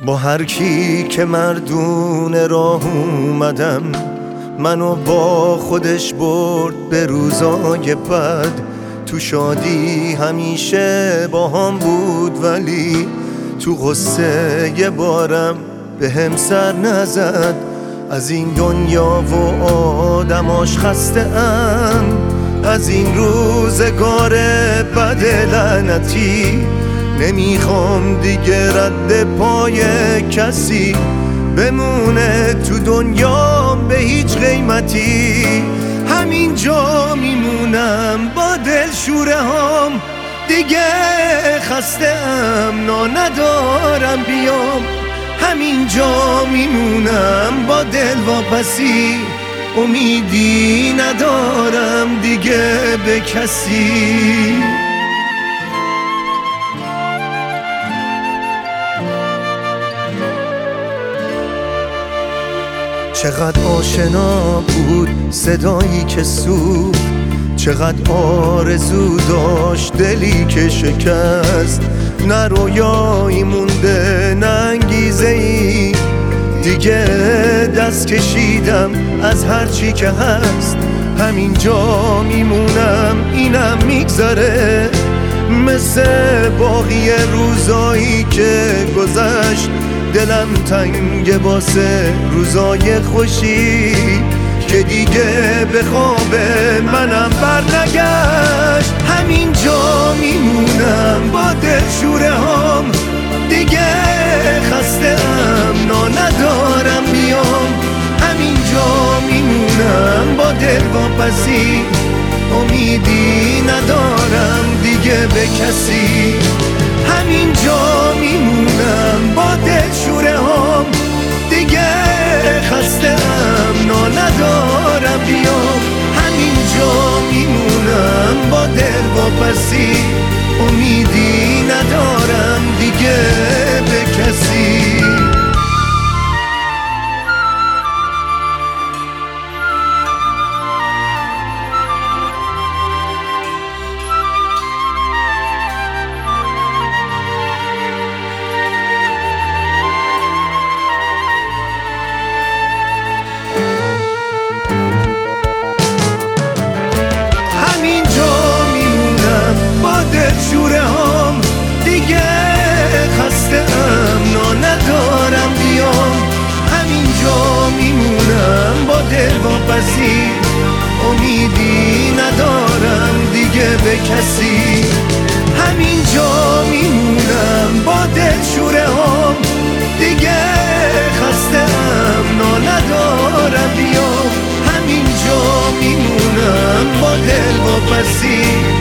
با هر کی که مردون راه اومدم، منو با خودش برد به روزای بد. تو شادی همیشه با هم بود، ولی تو غصه یه بارم به هم سر نزد. از این دنیا و آدماش خسته ام، از این روزگار بد لعنتی. نمیخوام دیگه رد پای کسی بمونه تو دنیا به هیچ قیمتی. همینجا میمونم با دلشوره هام، دیگه خسته ام نا ندارم بیام. همینجا میمونم با دل واپسی، امیدی ندارم دیگه به کسی. چقدر آشنا بود صدایی که سوخت، چقدر آرزو داشت دلی که شکست. نه رویایی مونده نه انگیزه‌ای، دیگه دست کشیدم از هرچی که هست. همینجا میمونم اینم میگذره، مثل باقی روزایی که گذشت. دلم تنگ واسه روزای خوشی که دیگه به خواب منم برنگشت. همینجا میمونم با دلشوره هام، دیگه خسته ام نا ندارم بیام. همینجا میمونم با دل واپسی، امیدی ندارم دیگه به کسی. همینجا میمونم با دلشوره هام، دیگه خسته ام نا ندارم بیام. همینجا میمونم با دل واپسی، امیدی ندارم دیگه به کسی. دلشوره هام، دیگه خسته ام نا ندارم بیام. همینجا میمونم با دل واپسی، امیدی ندارم دیگه به کسی. همینجا میمونم با دلشوره هام، دیگه خسته ام نا ندارم بیام. همینجا میمونم با دل واپسی،